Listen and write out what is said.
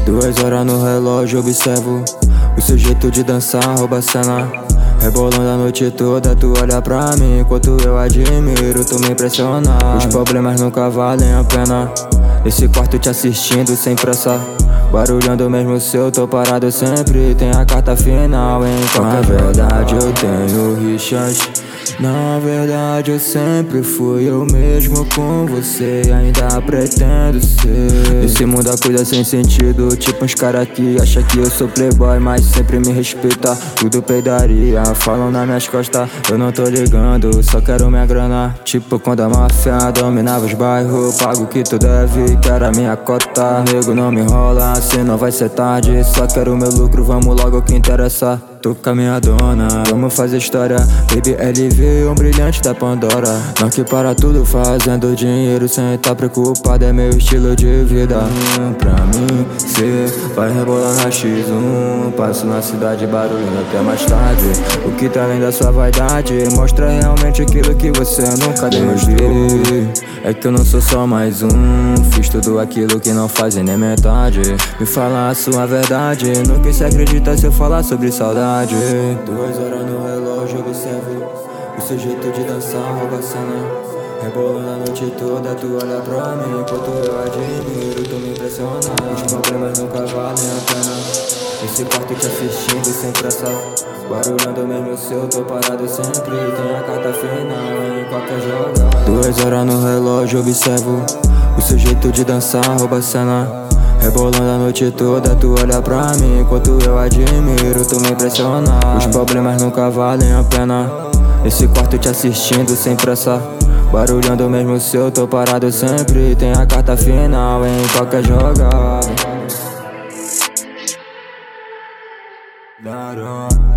2 horas no relógio, observo o seu jeito de dançar, rouba a cena. Rebolando a noite toda, tu olha pra mim enquanto eu admiro, tu me impressiona. Os problemas nunca valem a pena, esse quarto te assistindo sem pressa. Barulhando mesmo se eu tô parado sempre, tem a carta final em qualquer. Na verdade eu tenho rixas, na verdade eu sempre fui eu mesmo com você, ainda pretendo ser. Esse mundo a coisa sem sentido, tipo uns cara que acha que eu sou playboy, mas sempre me respeita. Tudo peidaria, falam nas minhas costas, eu não tô ligando, só quero minha grana. Tipo quando a máfia dominava os bairros, pago o que tu deve, quero a minha cota. Nego não me enrola, senão vai ser tarde, só quero meu lucro, vamos logo o que interessa. Tô com a minha dona, vamos fazer história. Baby LV, um brilhante da Pandora. Não que para tudo fazendo dinheiro sem tá preocupado, é meu estilo de vida. Pra mim, cê vai rebolar na X1. Passo na cidade barulhando até mais tarde. O que tá além da sua vaidade mostra realmente aquilo que você nunca demonstrou. É que eu não sou só mais um, fiz tudo aquilo que não fazem nem metade. Me fala a sua verdade, no que se acredita se eu falar sobre saudade. 2 horas no relógio, observo o seu jeito de dançar, rouba a cena. Rebolando a noite toda, tu olha pra mim enquanto eu admiro, tu me impressiona. Os problemas nunca valem a pena, esse quarto te assistindo sem pressa. Barulhando mesmo se eu tô parado sempre, tem a carta final em qualquer jogada. 2 horas no relógio, observo o seu jeito de dançar, rouba a cena. Rebolando a noite toda, tu olha pra mim enquanto eu admiro, tu me impressiona. Os problemas nunca valem a pena, esse quarto te assistindo sem pressa. Barulhando mesmo se eu tô parado sempre, tem a carta final em qualquer jogada.